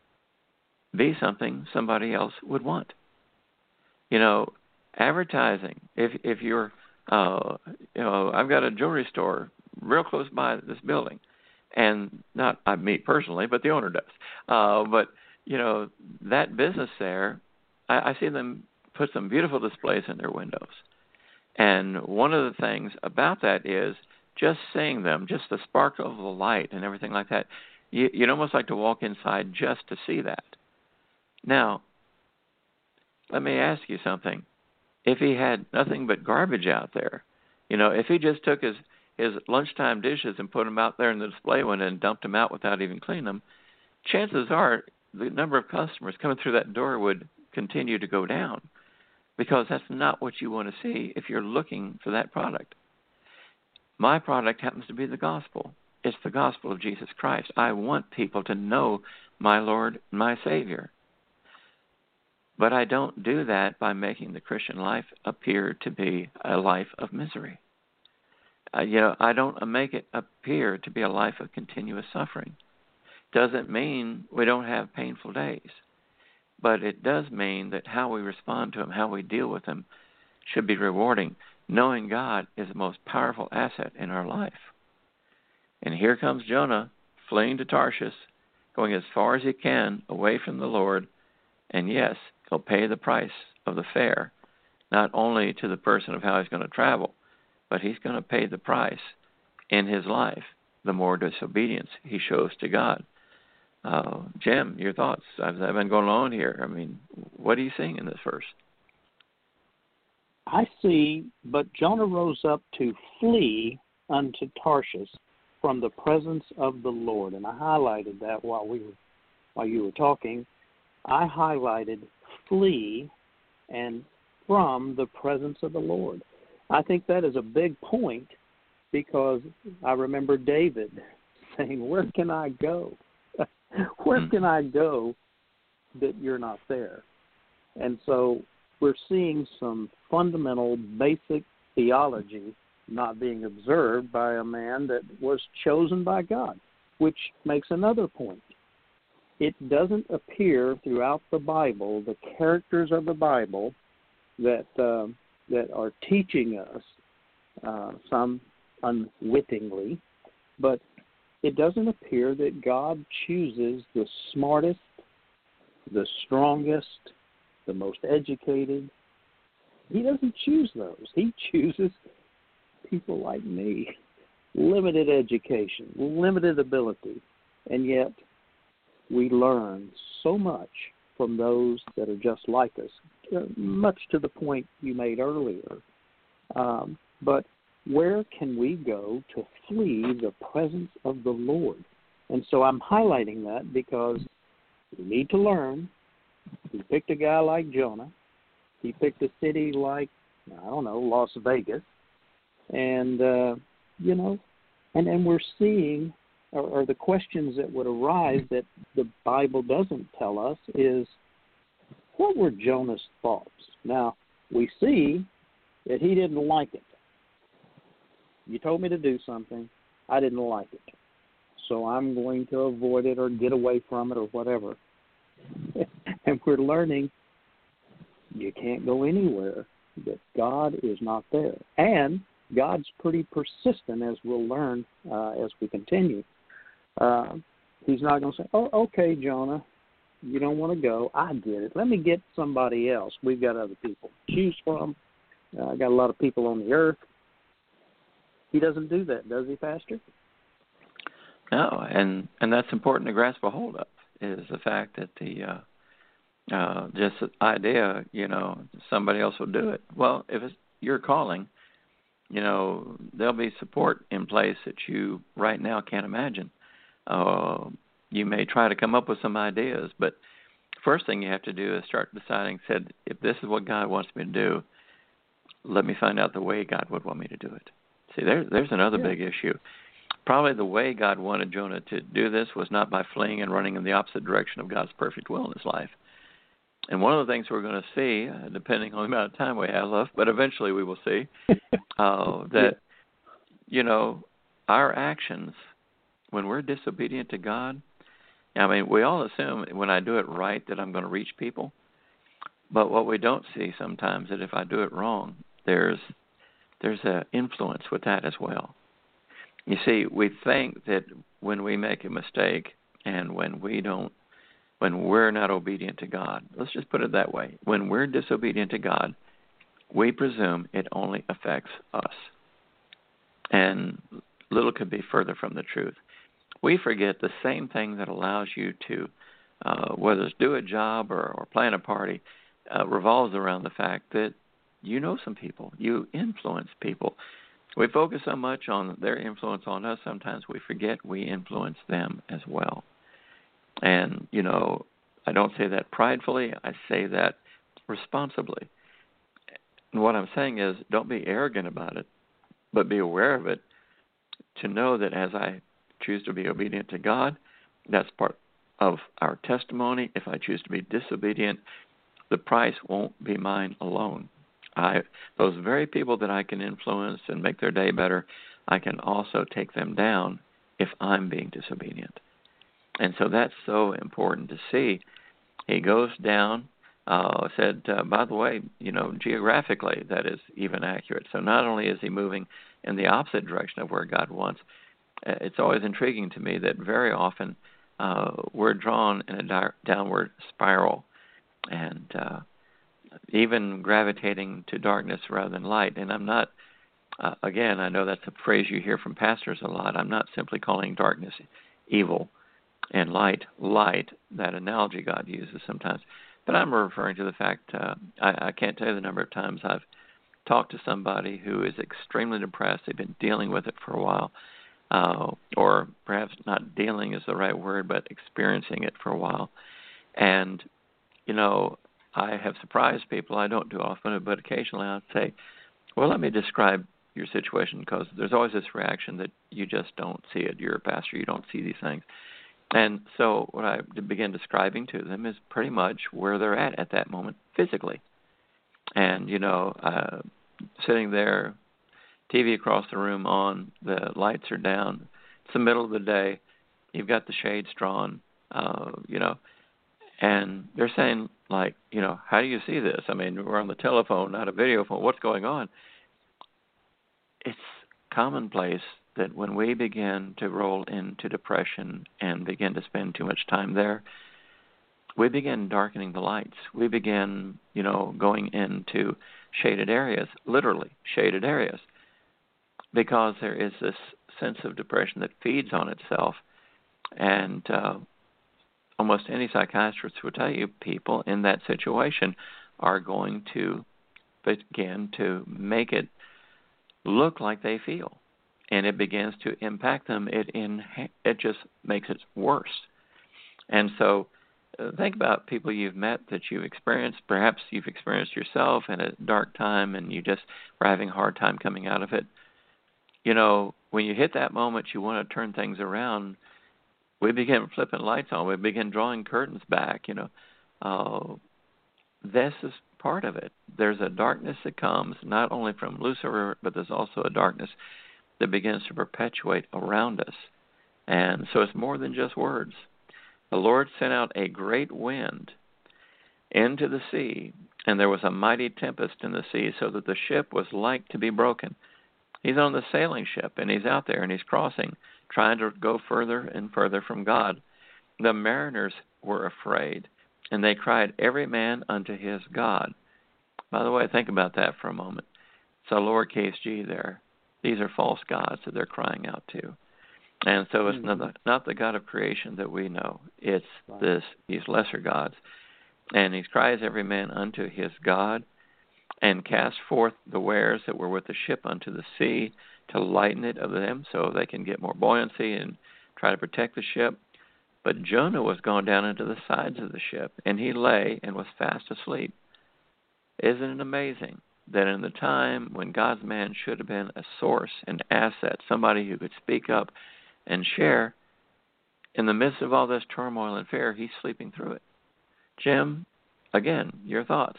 be something somebody else would want. You know, advertising. If if you're, uh, you know, I've got a jewelry store real close by this building, and not I me personally, but the owner does. Uh, but you know, that business there, I, I see them put some beautiful displays in their windows, and one of the things about that is just seeing them, just the sparkle of the light and everything like that. You, you'd almost like to walk inside just to see that. Now, let me ask you something. If he had nothing but garbage out there, you know, if he just took his, his lunchtime dishes and put them out there in the display window and dumped them out without even cleaning them, chances are the number of customers coming through that door would continue to go down, because that's not what you want to see if you're looking for that product. My product happens to be the gospel. It's the gospel of Jesus Christ. I want people to know my Lord, my Savior. But I don't do that by making the Christian life appear to be a life of misery. Uh, you know, I don't make it appear to be a life of continuous suffering. Doesn't mean we don't have painful days, but it does mean that how we respond to them, how we deal with them, should be rewarding. Knowing God is the most powerful asset in our life. And here comes Jonah, fleeing to Tarshish, going as far as he can away from the Lord. And yes, he'll pay the price of the fare, not only to the person of how he's going to travel, but he's going to pay the price in his life the more disobedience he shows to God. Uh, Jim, your thoughts? I've, I've been going on here. I mean, what are you seeing in this verse? I see, but Jonah rose up to flee unto Tarshish from the presence of the Lord. And I highlighted that while we were, while you were talking. I highlighted flee and from the presence of the Lord. I think that is a big point, because I remember David saying, where can I go? Where can I go that you're not there? And so we're seeing some fundamental, basic theology not being observed by a man that was chosen by God, which makes another point. It doesn't appear throughout the Bible, the characters of the Bible that uh, that are teaching us, uh, some unwittingly, but it doesn't appear that God chooses the smartest, the strongest, the most educated. He doesn't choose those. He chooses people like me, limited education, limited ability, and yet we learn so much from those that are just like us, uh, much to the point you made earlier. Um, but where can we go to flee the presence of the Lord? And so I'm highlighting that because we need to learn. He picked a guy like Jonah. He picked a city like, I don't know, Las Vegas. And, uh, you know, and, and we're seeing, or, or the questions that would arise that the Bible doesn't tell us is, what were Jonah's thoughts? Now, we see that he didn't like it. You told me to do something. I didn't like it. So I'm going to avoid it or get away from it or whatever. And we're learning you can't go anywhere that God is not there. And God's pretty persistent, as we'll learn uh, as we continue. Uh, he's not going to say, oh, okay, Jonah, you don't want to go. I get it. Let me get somebody else. We've got other people to choose from. Uh, I got a lot of people on the earth. He doesn't do that, does he, Pastor? No, and, and that's important to grasp a hold of, is the fact that the uh, uh, just the idea, you know, somebody else will do it. Well, if it's your calling, you know, there'll be support in place that you right now can't imagine. Uh, you may try to come up with some ideas, but first thing you have to do is start deciding, said, if this is what God wants me to do, let me find out the way God would want me to do it. See, there, there's another yeah. big issue. Probably the way God wanted Jonah to do this was not by fleeing and running in the opposite direction of God's perfect will in his life. And one of the things we're going to see, uh, depending on the amount of time we have left, but eventually we will see, uh, that, you know, our actions, when we're disobedient to God, I mean, we all assume when I do it right that I'm going to reach people. But what we don't see sometimes is if I do it wrong, there's there's an influence with that as well. You see, we think that when we make a mistake and when we don't, when we're not obedient to God, let's just put it that way. When we're disobedient to God, we presume it only affects us. And little could be further from the truth. We forget the same thing that allows you to, uh, whether it's do a job or, or plan a party, uh, revolves around the fact that you know some people, you influence people. We focus so much on their influence on us, sometimes we forget we influence them as well. And, you know, I don't say that pridefully, I say that responsibly. And what I'm saying is, don't be arrogant about it, but be aware of it, to know that as I choose to be obedient to God, that's part of our testimony. If I choose to be disobedient, the price won't be mine alone. I, those very people that I can influence and make their day better, I can also take them down if I'm being disobedient. And so that's so important to see. He goes down, uh, said, uh, by the way, you know, geographically, that is even accurate. So not only is he moving in the opposite direction of where God wants, it's always intriguing to me that very often uh, we're drawn in a di- downward spiral and uh, even gravitating to darkness rather than light. And I'm not uh, again, I know that's a phrase you hear from pastors a lot. I'm not simply calling darkness evil and light light, that analogy God uses sometimes. But I'm referring to the fact, uh, I, I can't tell you the number of times I've talked to somebody who is extremely depressed. They've been dealing with it for a while, uh, or perhaps not dealing is the right word, but experiencing it for a while. And, you know, I have surprised people. I don't do often, but occasionally I'll say, well, let me describe your situation, because there's always this reaction that you just don't see it. You're a pastor. You don't see these things. And so what I begin describing to them is pretty much where they're at at that moment physically. And, you know, uh, sitting there, T V across the room on, the lights are down. It's the middle of the day. You've got the shades drawn, uh, you know, and they're saying, like, you know, how do you see this? I mean, we're on the telephone, not a video phone. What's going on? It's commonplace that when we begin to roll into depression and begin to spend too much time there, we begin darkening the lights. We begin, you know, going into shaded areas, literally shaded areas, because there is this sense of depression that feeds on itself. And uh, almost any psychiatrist will tell you people in that situation are going to begin to make it look like they feel. And it begins to impact them. It in, it just makes it worse. And so uh, think about people you've met that you've experienced. Perhaps you've experienced yourself in a dark time and you just were having a hard time coming out of it. You know, when you hit that moment, you want to turn things around. We begin flipping lights on. We begin drawing curtains back, you know. Uh, this is part of it. There's a darkness that comes not only from Lucifer, but there's also a darkness that begins to perpetuate around us. And so it's more than just words. The Lord sent out a great wind into the sea, and there was a mighty tempest in the sea, so that the ship was like to be broken. He's on the sailing ship, and he's out there, and he's crossing, trying to go further and further from God. The mariners were afraid, and they cried, every man unto his God. By the way, think about that for a moment. It's a lowercase g there. These are false gods that they're crying out to. And so it's mm-hmm. not, not the God of creation that we know. It's right. this these lesser gods. And he cries every man unto his God, and cast forth the wares that were with the ship unto the sea, to lighten it of them, so they can get more buoyancy and try to protect the ship. But Jonah was gone down into the sides of the ship, and he lay and was fast asleep. Isn't it amazing that in the time when God's man should have been a source, an asset, somebody who could speak up and share, in the midst of all this turmoil and fear, he's sleeping through it? Jim, again, your thoughts.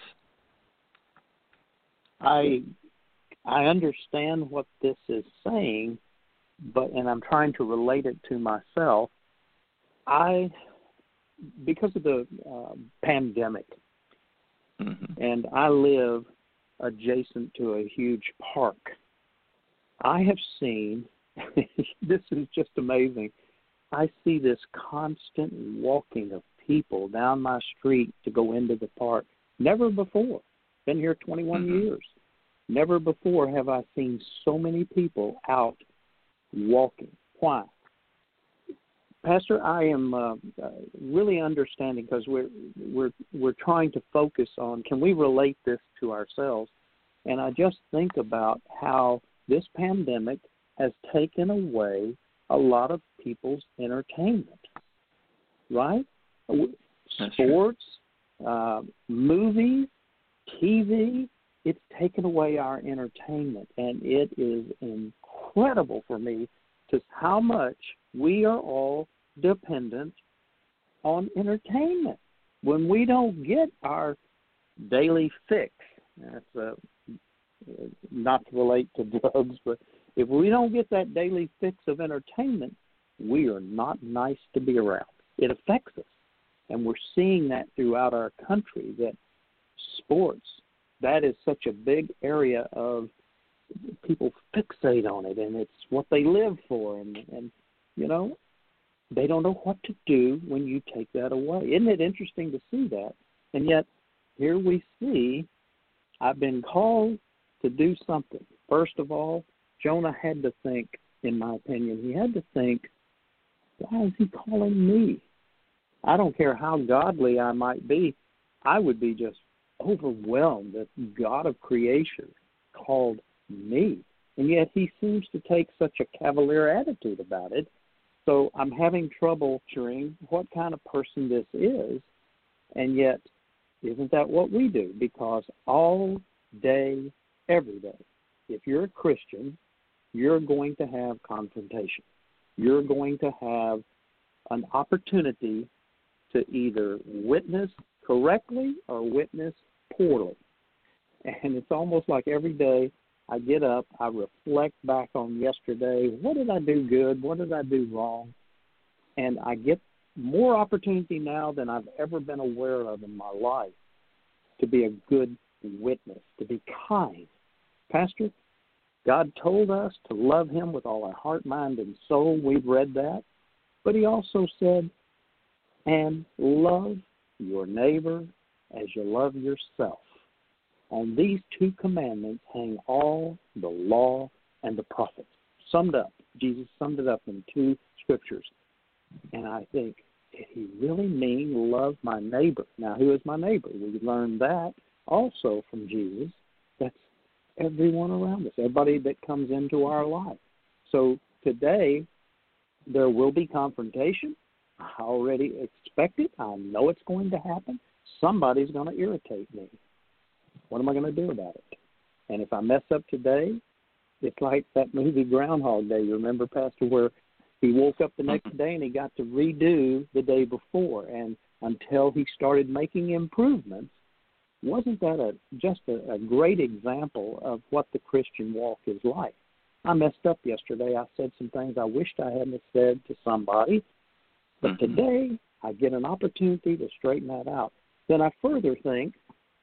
I I understand what this is saying, but and I'm trying to relate it to myself. I, because of the uh, pandemic, mm-hmm. and I live adjacent to a huge park, I have seen, this is just amazing, I see this constant walking of people down my street to go into the park. Never before. Been here twenty-one mm-hmm. years. Never before have I seen so many people out walking. Why? Pastor, I am uh, uh, really understanding, because we're we're we're trying to focus on, can we relate this to ourselves? And I just think about how this pandemic has taken away a lot of people's entertainment, right? That's Sports, uh, movies, T V, it's taken away our entertainment, and it is incredible for me to how much we are all dependent on entertainment. When we don't get our daily fix, that's uh, not to relate to drugs, but if we don't get that daily fix of entertainment, we are not nice to be around. It affects us, and we're seeing that throughout our country, that sports, that is such a big area of people fixate on it, and it's what they live for, and, and you know, they don't know what to do when you take that away. Isn't it interesting to see that? And yet, here we see, I've been called to do something. First of all, Jonah had to think, in my opinion, he had to think, why is he calling me? I don't care how godly I might be. I would be just overwhelmed that God of creation called me. And yet he seems to take such a cavalier attitude about it. So I'm having trouble picturing what kind of person this is. And yet, isn't that what we do? Because all day, every day, if you're a Christian, you're going to have confrontation. You're going to have an opportunity to either witness correctly or witness poorly. And it's almost like every day I get up, I reflect back on yesterday. What did I do good? What did I do wrong? And I get more opportunity now than I've ever been aware of in my life to be a good witness, to be kind. Pastor, God told us to love him with all our heart, mind, and soul. We've read that. But he also said, and love your neighbor as you love yourself. On these two commandments hang all the law and the prophets. Summed up. Jesus summed it up in two scriptures. And I think, did he really mean love my neighbor? Now, who is my neighbor? We learned that also from Jesus. That's everyone around us, everybody that comes into our life. So today, there will be confrontation. I already expect it. I know it's going to happen. Somebody's going to irritate me. What am I going to do about it? And if I mess up today, it's like that movie Groundhog Day. You remember, Pastor, where he woke up the next day and he got to redo the day before. And until he started making improvements, wasn't that a just a, a great example of what the Christian walk is like? I messed up yesterday. I said some things I wished I hadn't said to somebody. But mm-hmm. today, I get an opportunity to straighten that out. Then I further think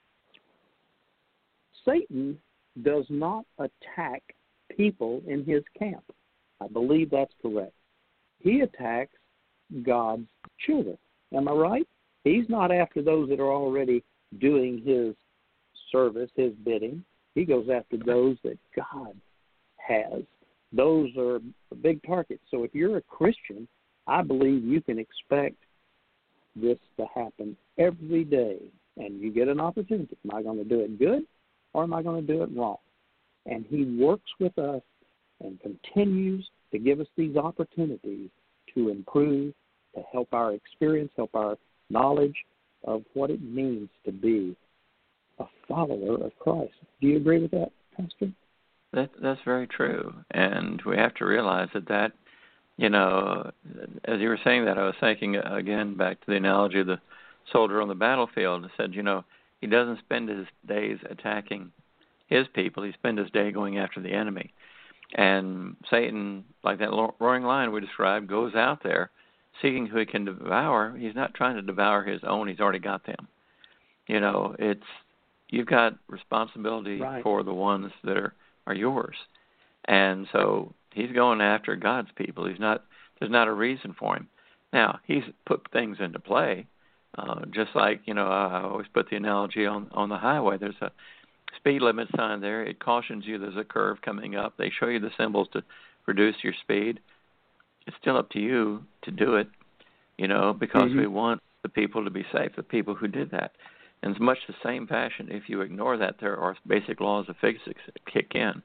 Satan does not attack people in his camp. I believe that's correct. He attacks God's children. Am I right? He's not after those that are already doing his service, his bidding. He goes after those that God has. Those are big targets. So if you're a Christian, I believe you can expect this to happen every day. And you get an opportunity. Am I going to do it good or am I going to do it wrong? And he works with us and continues to give us these opportunities to improve, to help our experience, help our knowledge of what it means to be a follower of Christ. Do you agree with that, Pastor? That, that's very true. And we have to realize that that, you know, as you were saying that, I was thinking, again, back to the analogy of the soldier on the battlefield. I said, you know, he doesn't spend his days attacking his people. He spends his day going after the enemy. And Satan, like that roaring lion we described, goes out there seeking who he can devour. He's not trying to devour his own. He's already got them. You know, it's you've got responsibility right. for the ones that are, are yours. And so he's going after God's people. He's not. There's not a reason for him. Now, he's put things into play, uh, just like, you know, I always put the analogy on, on the highway. There's a speed limit sign there. It cautions you there's a curve coming up. They show you the symbols to reduce your speed. It's still up to you to do it, you know, because mm-hmm. we want the people to be safe, the people who did that. And it's much the same passion. If you ignore that, there are basic laws of physics that kick in.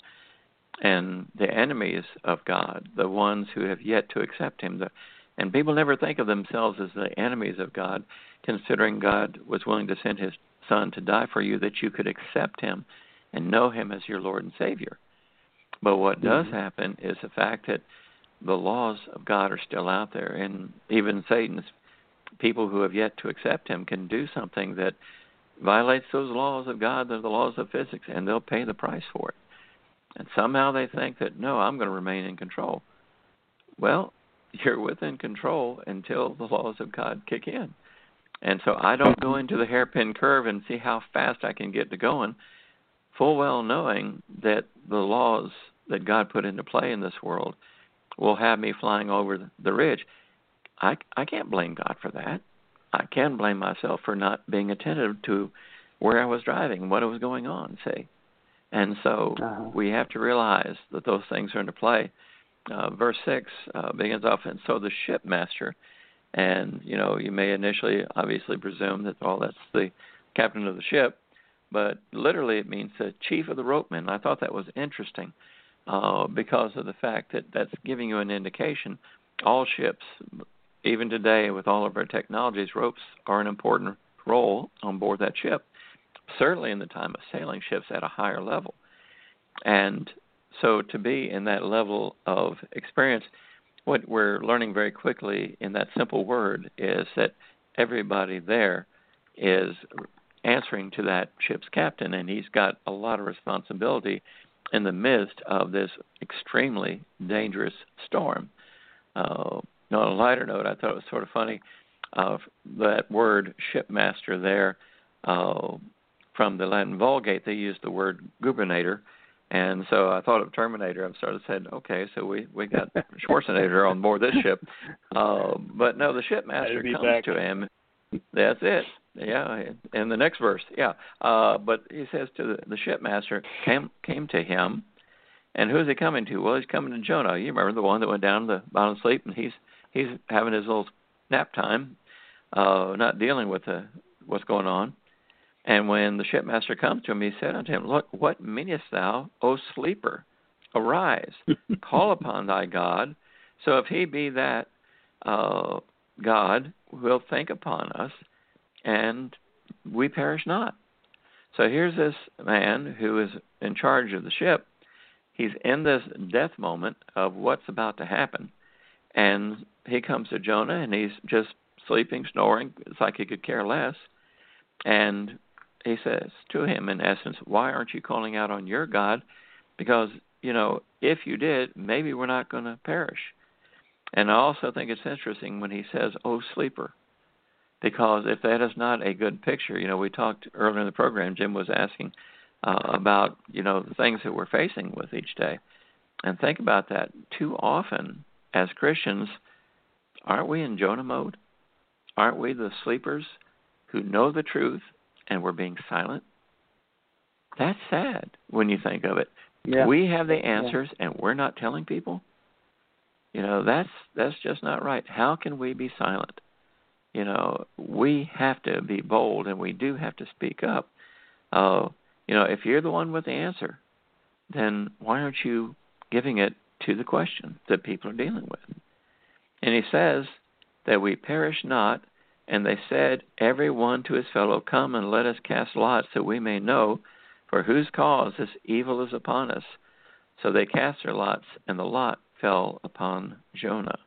And the enemies of God, the ones who have yet to accept him, the, and people never think of themselves as the enemies of God, considering God was willing to send his Son to die for you that you could accept him and know him as your Lord and Savior. But what does mm-hmm. happen is the fact that the laws of God are still out there, and even Satan's people who have yet to accept him can do something that violates those laws of God, the laws of physics, and they'll pay the price for it. And somehow they think that, no, I'm going to remain in control. Well, you're within control until the laws of God kick in. And so I don't go into the hairpin curve and see how fast I can get to going, full well knowing that the laws that God put into play in this world will have me flying over the ridge. I, I can't blame God for that. I can blame myself for not being attentive to where I was driving, what was going on, say. And so Uh-huh. we have to realize that those things are into play. Uh, verse six uh, begins off, and so the shipmaster, and, you know, you may initially obviously presume that, oh, that's the captain of the ship, but literally it means the chief of the ropemen. I thought that was interesting uh, because of the fact that that's giving you an indication. All ships, even today with all of our technologies, ropes are an important role on board that ship, certainly in the time of sailing ships at a higher level. And so to be in that level of experience, what we're learning very quickly in that simple word is that everybody there is answering to that ship's captain, and he's got a lot of responsibility in the midst of this extremely dangerous storm. Uh, on a lighter note, I thought it was sort of funny, uh, that word shipmaster there, uh, from the Latin Vulgate, they used the word gubernator. And so I thought of Terminator. I started said, okay, so we, we got Schwarzenegger on board this ship. Uh, but no, the shipmaster comes back. to him. That's it. Yeah, in the next verse, yeah. Uh, but he says to the, the shipmaster, came came to him, and who's he coming to? Well, he's coming to Jonah. You remember the one that went down to the bottom sleep, and he's he's having his little nap time, uh, not dealing with the, what's going on. And when the shipmaster comes to him, he said unto him, look, what meanest thou, O sleeper? Arise, call upon thy God. So if he be that uh, God, will think upon us, and we perish not. So here's this man who is in charge of the ship. He's in this death moment of what's about to happen. And he comes to Jonah, and he's just sleeping, snoring. It's like he could care less. And he says to him, in essence, why aren't you calling out on your God? Because, you know, if you did, maybe we're not going to perish. And I also think it's interesting when he says, oh, sleeper, because if that is not a good picture, you know, we talked earlier in the program, Jim was asking uh, about, you know, the things that we're facing with each day. And think about that. Too often, as Christians, aren't we in Jonah mode? Aren't we the sleepers who know the truth and we're being silent? That's sad when you think of it. Yeah. We have the answers yeah. and we're not telling people. You know, that's that's just not right. How can we be silent? You know, we have to be bold, and we do have to speak up. Uh, you know, if you're the one with the answer, then why aren't you giving it to the question that people are dealing with? And he says that we perish not, and they said, every one to his fellow, come and let us cast lots, that we may know for whose cause this evil is upon us. So they cast their lots, and the lot fell upon Jonah.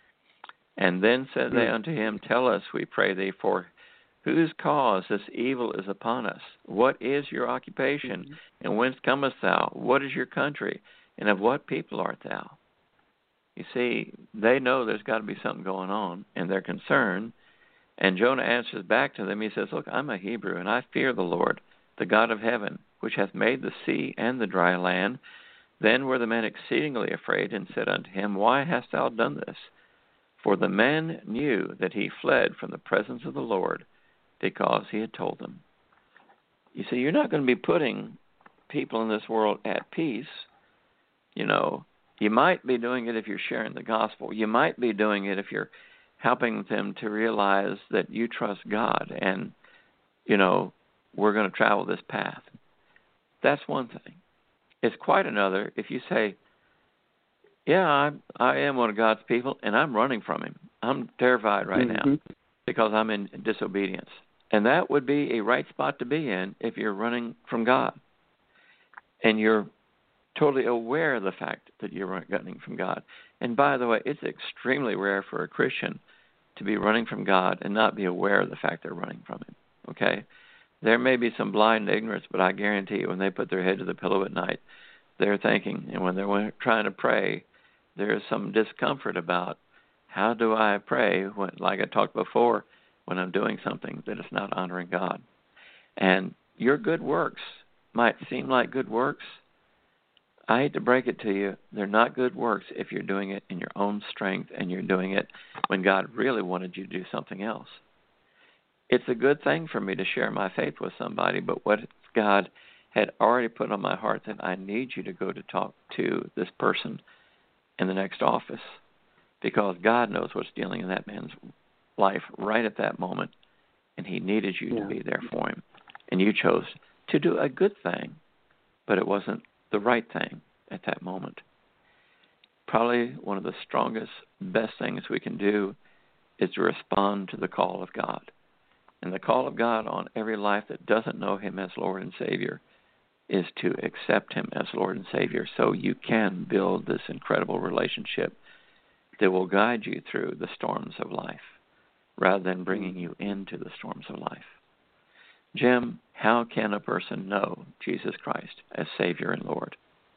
And then said they unto him, tell us, we pray thee, for whose cause this evil is upon us? What is your occupation? Mm-hmm. And whence comest thou? What is your country? And of what people art thou? You see, they know there's got to be something going on, and they're concerned. And Jonah answers back to them. He says, look, I'm a Hebrew, and I fear the Lord, the God of heaven, which hath made the sea and the dry land. Then were the men exceedingly afraid, and said unto him, why hast thou done this? For the men knew that he fled from the presence of the Lord, because he had told them. You see, you're not going to be putting people in this world at peace. You know, you might be doing it if you're sharing the gospel. You might be doing it if you're helping them to realize that you trust God and, you know, we're going to travel this path. That's one thing. It's quite another if you say, yeah, I, I am one of God's people, and I'm running from him. I'm terrified right mm-hmm. now because I'm in disobedience. And that would be a right spot to be in if you're running from God. And you're totally aware of the fact that you're running from God. And by the way, it's extremely rare for a Christian to be running from God and not be aware of the fact they're running from him. Okay? There may be some blind ignorance, but I guarantee you when they put their head to the pillow at night, they're thinking, and when they're trying to pray, there's some discomfort about how do I pray, when, like I talked before, when I'm doing something that is not honoring God. And your good works might seem like good works. I hate to break it to you, they're not good works if you're doing it in your own strength and you're doing it when God really wanted you to do something else. It's a good thing for me to share my faith with somebody, but what if God had already put on my heart that I need you to go to talk to this person in the next office, because God knows what's dealing in that man's life right at that moment, and he needed you yeah. to be there for him. And you chose to do a good thing, but it wasn't the right thing at that moment. Probably one of the strongest, best things we can do is to respond to the call of God. And the call of God on every life that doesn't know him as Lord and Savior is to accept him as Lord and Savior, so you can build this incredible relationship that will guide you through the storms of life rather than bringing you into the storms of life. Jim, how can a person know Jesus Christ as Savior and Lord?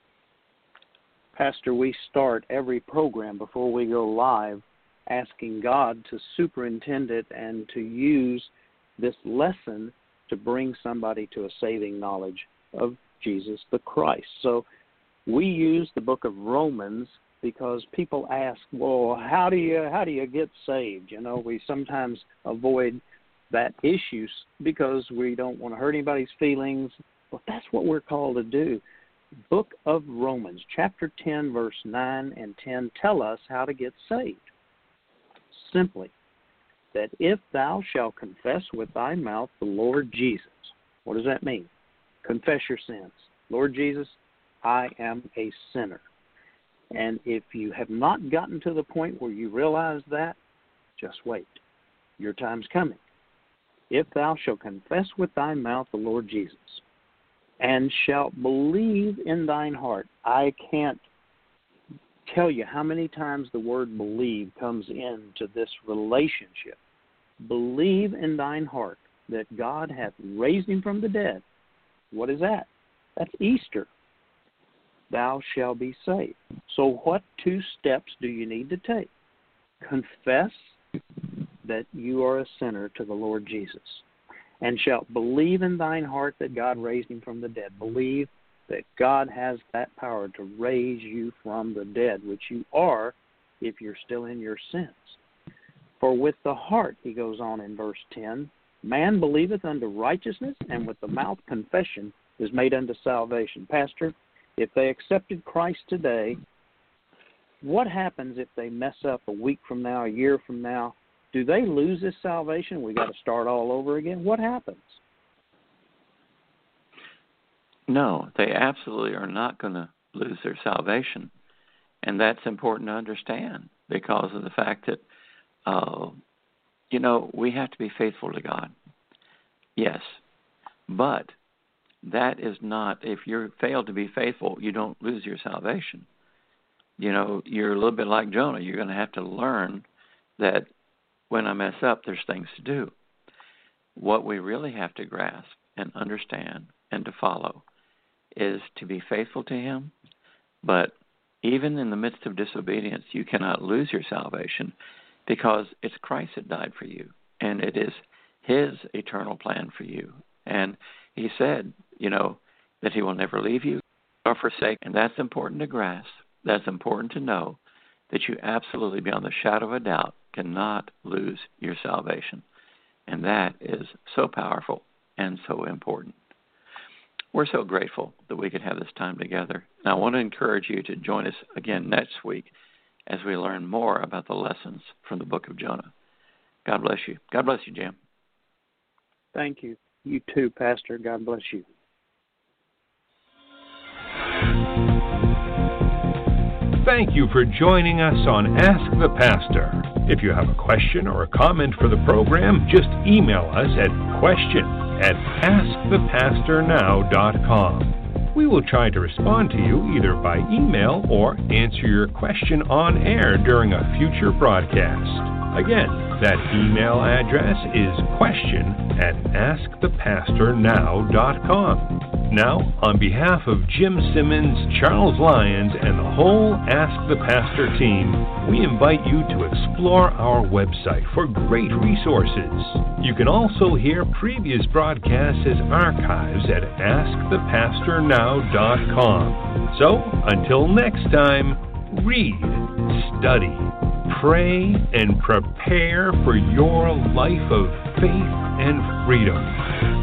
Pastor, we start every program before we go live asking God to superintend it and to use this lesson to bring somebody to a saving knowledge of Jesus the Christ. So we use the book of Romans because people ask, well, how do you how do you get saved? You know, we sometimes avoid that issue because we don't want to hurt anybody's feelings. Well, that's what we're called to do. Book of Romans, chapter ten, verse nine and ten tell us how to get saved. Simply, that if thou shalt confess with thy mouth the Lord Jesus. What does that mean? Confess your sins. Lord Jesus, I am a sinner. And if you have not gotten to the point where you realize that, just wait. Your time's coming. If thou shalt confess with thy mouth the Lord Jesus, and shalt believe in thine heart. I can't tell you how many times the word believe comes into this relationship. Believe in thine heart that God hath raised him from the dead. What is that? That's Easter. Thou shalt be saved. So what two steps do you need to take? Confess that you are a sinner to the Lord Jesus, and shalt believe in thine heart that God raised him from the dead. Believe that God has that power to raise you from the dead, which you are if you're still in your sins. For with the heart, he goes on in verse ten, man believeth unto righteousness, and with the mouth confession is made unto salvation. Pastor, if they accepted Christ today, what happens if they mess up a week from now, a year from now? Do they lose this salvation? We got to start all over again? What happens? No, they absolutely are not going to lose their salvation. And that's important to understand because of the fact that, uh, you know, we have to be faithful to God. Yes. But that is not, if you fail to be faithful, you don't lose your salvation. You know, you're a little bit like Jonah. You're going to have to learn that when I mess up, there's things to do. What we really have to grasp and understand and to follow is to be faithful to him. But even in the midst of disobedience, you cannot lose your salvation because it's Christ that died for you, and it is his eternal plan for you. And he said, you know, that he will never leave you or forsake. And that's important to grasp. That's important to know, that you absolutely, beyond the shadow of a doubt, cannot lose your salvation. And that is so powerful and so important. We're so grateful that we could have this time together. And I want to encourage you to join us again next week as we learn more about the lessons from the book of Jonah. God bless you. God bless you, Jim. Thank you. You too, Pastor. God bless you. Thank you for joining us on Ask the Pastor. If you have a question or a comment for the program, just email us at question at ask the pastor now dot com. We will try to respond to you either by email or answer your question on air during a future broadcast. Again, that email address is question at ask the pastor now dot com. Now, on behalf of Jim Simmons, Charles Lyons, and the whole Ask the Pastor team, we invite you to explore our website for great resources. You can also hear previous broadcasts as archives at ask the pastor now dot com. So, until next time, read, study, pray, and prepare for your life of faith and freedom.